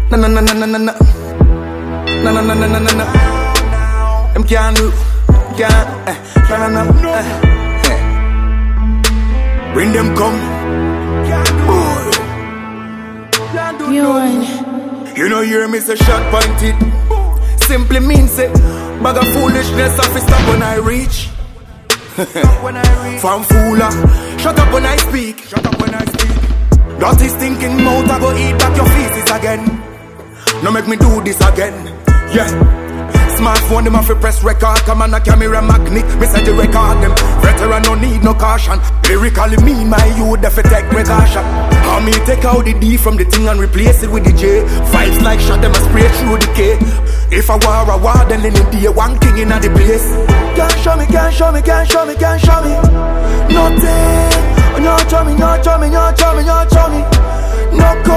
Na na na na na na na. Na na na na na na na. Them can't do, can't. Na na na. Bring them come. Boy. You know hear me say shot pointed. Simply means it. Bag of foolishness off it stop when I reach. From fooler. Shut up when I speak. Shut up when I speak. Dirty stinking mouth I go eat back your feces again. No make me do this again. Yeah. Smartphone them have to press record. Come on a camera magnet. Me say the record them. Veteran no need no caution. Lyrically mean my youth if take precaution. How me take out the D from the thing and replace it with the J. Vibes like shot them a spray through the K. If I war then in the day one king in the place. Can't show me, can't show me, can't show me, can't show me. Nothing. No show me, no show me, no show me, no show me. No go.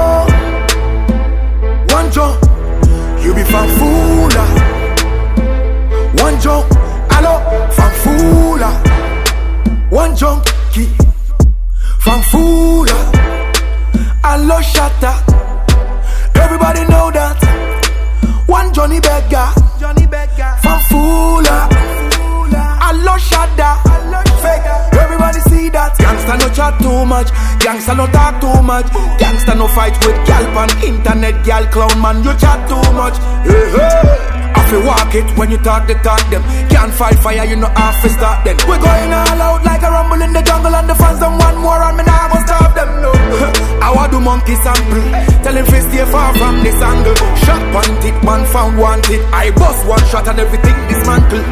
One jump. You be fanfula. One jump, allo, fanfula. One jump, key, fanfula. Allo, shatta. Everybody know that. One Johnny Beggar, fanfula. Allo, shatta. Fake. Everybody see that. Gangsta no chat too much. Gangsta no talk too much. Gangsta no fight with gal pan internet. Gal clown man, you chat too much. Hey, hey. I feel walk it when you talk the talk them. Can't fight fire, you know half to start them. We're going all out like a rumble in the jungle. And the fans them want more and me now gonna stop them, no. I want do monkey sample. Tell him to stay far from this angle. Shot pointed, man found wanted. I bust one shot and everything dismantle.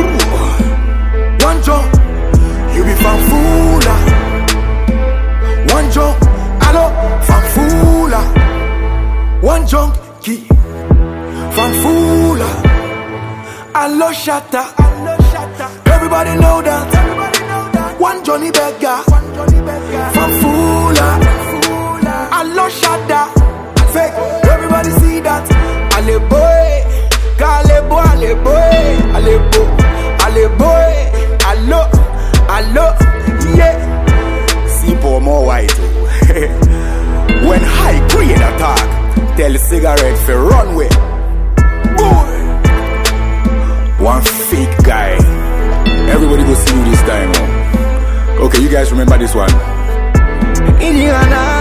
One jump, you be fanfula. One jump, allo, fanfula. One jump, key, fanfula. Allo, shatta. Everybody know that. One Johnny Beggar, fanfula. Allo, shatta. Fake. Everybody see that. Ale boy, ale boy, ale boy, ale boy, ale boy. Allo, allo, yeah. See for more white. When high grade attack, tell the cigarette for runway. Boy, one fake guy. Everybody go see you this time. Okay, you guys remember this one? Indiana.